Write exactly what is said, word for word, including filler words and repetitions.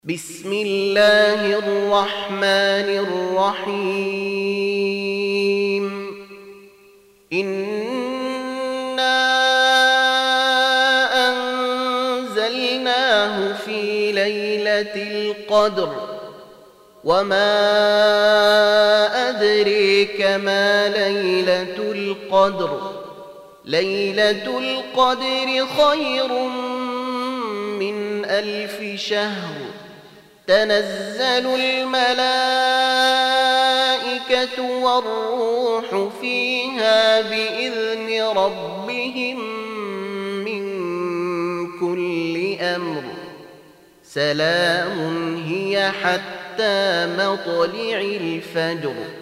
بسم الله الرحمن الرحيم إنا أنزلناه في ليلة القدر وما أدريك ما ليلة القدر ليلة القدر خير من ألف شهر تنزل الملائكة والروح فيها بإذن ربهم من كل أمر سلام هي حتى مطلع الفجر.